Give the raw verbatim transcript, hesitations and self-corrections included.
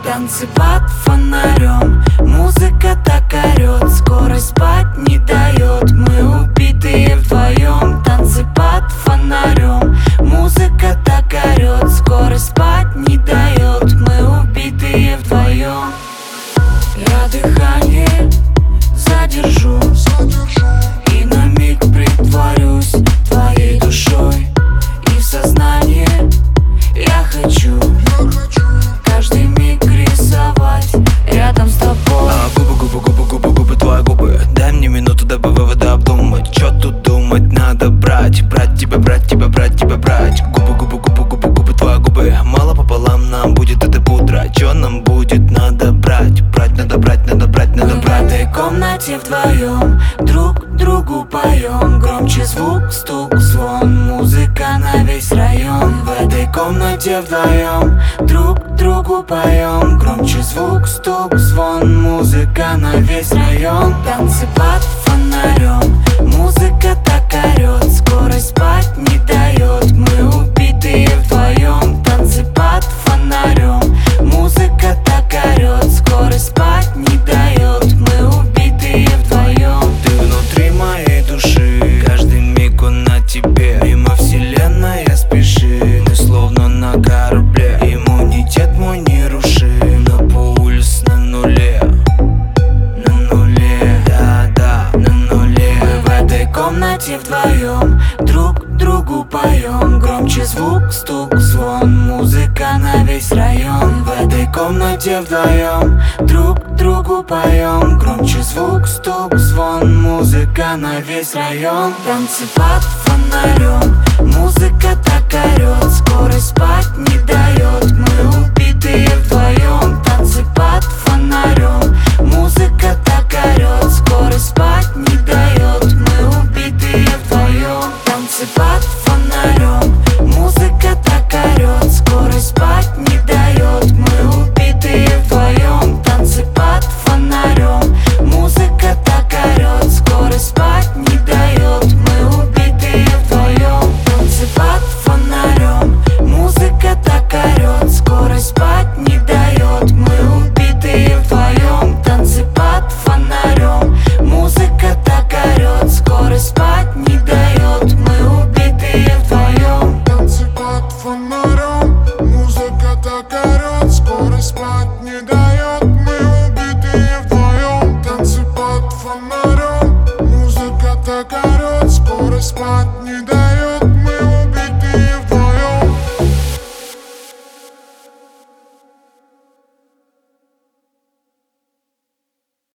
Танцы под фонарем, музыка так орет, скорость спать не дает. Мы убитые вдвоем. Танцы под фонарем, музыка так орет, скорость спать не дает. Мы убитые вдвоем. Я дыхание задержу и на миг притворюсь твоей душой. И в сознание я хочу каждый миг рисовать рядом с тобой. А губы, губы, губы, губы, губы, твои губы. Дай мне минуту, дабы выводы обдумать. Чё тут думать, надо брать, брать тебя, брать тебя, брать тебя, брать. Губы, губы, губы, губы, губы, твои губы. Мало пополам нам будет это пудра. Чё нам будет, надо брать, брать, надо брать, надо брать, надо брать. В этой комнате вдвоем друг другу поем. Громче звук, стук, звон, музыка на весь район. В этой комнате вдвоем друг другу поем. Громче звук, стук, звон, музыка на весь район. Танцы под фонарем, музыка так орет, скорость спать не дает. Мы убитые вдвоем. Танцы под фонарем, музыка так орет, скорость спать не дает. Мы убитые вдвоем. Ты внутри моей души, каждый миг он на тебе. Мимо вселенная спеши, мы словно на корабле. Иммунитет мой нерушим, но пульс на нуле. На нуле, да-да, на нуле. Мы в этой комнате вдвоем друг другу поем. Громче звук, стук, звон, музыка на весь район. В этой комнате вдвоем друг другу поем. Громче звук, стук, звон, музыка на весь район. Танцы под фонарем, музыка так орет, скорость спать не дает. Мы убитые вдвоем. Танцы под фонарем, музыка так орет, скорость спать не дает. Мы убитые вдвоем. Танцы под фонарем, музыка так орет, скорость спать не дает. Мы убитые вдвоем. Танцы под фонарем, музыка так орет, скорость спать не дает. Мы убитые вдвоем. Танцы под фонарем, музыка так орет, скорость спать не дает. Мы убитые вдвоем. Танцы под фонарем, музыка так орет, скорость спать не дает. Мы убитые вдвоем. Танцы под фонарем, музыка так орет, скорость спать не дает. Мы убитые вдвоем. Танцы под фонарем, музыка так орет, скорость спать не дает.